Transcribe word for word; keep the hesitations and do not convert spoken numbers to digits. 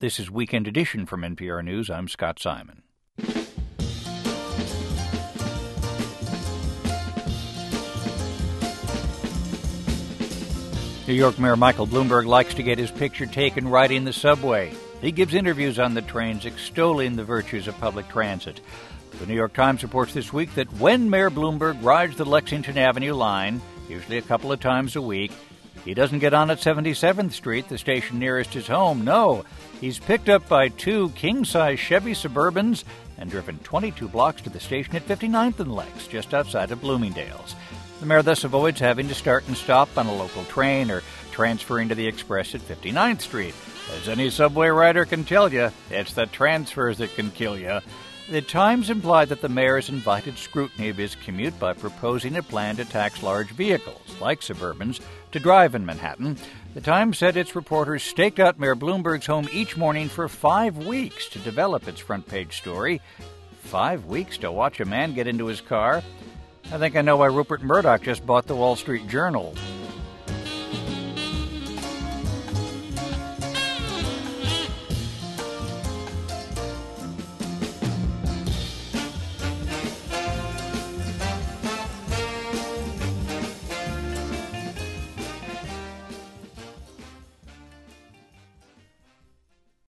This is Weekend Edition from N P R News. I'm Scott Simon. New York Mayor Michael Bloomberg likes to get his picture taken riding the subway. He gives interviews on the trains extolling the virtues of public transit. The New York Times reports this week that when Mayor Bloomberg rides the Lexington Avenue line, usually a couple of times a week, he doesn't get on at seventy-seventh Street, the station nearest his home. No, he's picked up by two king-size Chevy Suburbans and driven twenty-two blocks to the station at fifty-ninth and Lex, just outside of Bloomingdale's. The mayor thus avoids having to start and stop on a local train or transferring to the Express at fifty-ninth Street. As any subway rider can tell you, it's the transfers that can kill you. The Times implied that the mayor has invited scrutiny of his commute by proposing a plan to tax large vehicles, like Suburbans, to drive in Manhattan. The Times said its reporters staked out Mayor Bloomberg's home each morning for five weeks to develop its front-page story. Five weeks to watch a man get into his car? I think I know why Rupert Murdoch just bought the Wall Street Journal.